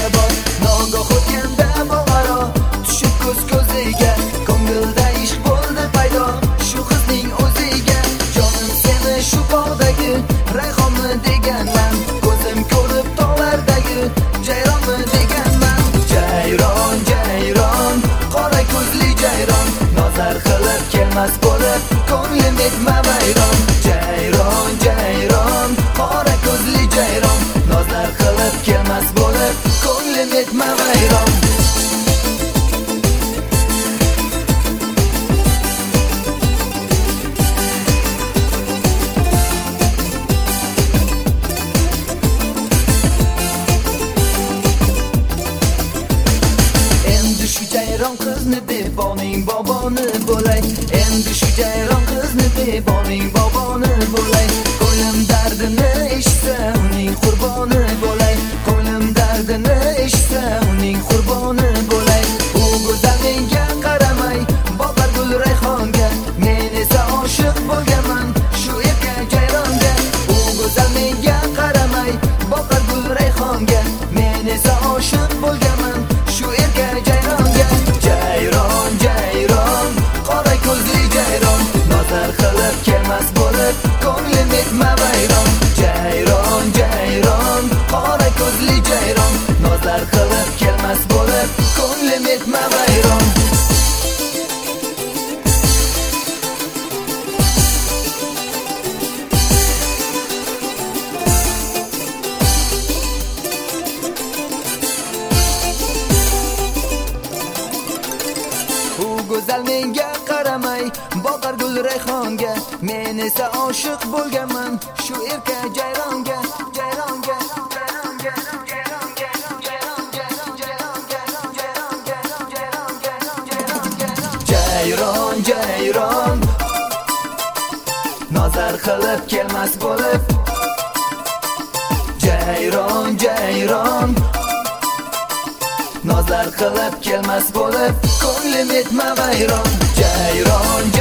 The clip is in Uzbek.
bor. Nogoh o'tganda bog'aro tushib ko'z-ko'ziga, ko'ngilda ishq bo'ldi paydo shu qizning o'ziga. Jonim seni shu bog'dagi rayhonmi deganman, ko'zim ko'rib tog'lardagi jayronni deganman. Jayron, jayron, qora ko'zli jayron, nazar qilib kelmas bo'lib ko'nglim etma vayron. Jayron, jayron, qora ko'zli jayron, nazar qilib kelmas bo'lib ko'nglim etma vayron. Jayron qizni beponing boboni bo'lay, endi shu jayron qizni beponing boboni bo'lay. Ko'nglim dardini eshitsa uning qurboni bo'lay, ko'nglim dardini eshitsa uning qurboni bo'lay. U go'zal menga qaramay boqar gul rayhonga, men esa oshiq bo'lganman shu erkak jayronga. U go'zal menga qaramay boqar gul rayhonga, men esa oshiq bo'lganman shu erkak jayronga. Jayron, jayron, qora ko'zli jayron, nazar qilib kelmas bo'lib ko'nglim etma vayron. Jayron, jayron, qora ko'zli jayron, nazar qilib kelmas bo'lib ko'nglim etma vayron. Go'zal menga qaramay boqar gul rayhonga, men esa oshiq bo'lganman shu erkak jayronga. Jayronga, jayronga, jayronga, jayronga, jayronga, jayronga, jayronga, jayronga. Jayron, jayron, nazar qilib kelmas bo'lib. Jayron, jayron, nazar qilib kelmas bo'lib ko'nglim etma vayron. Jayron,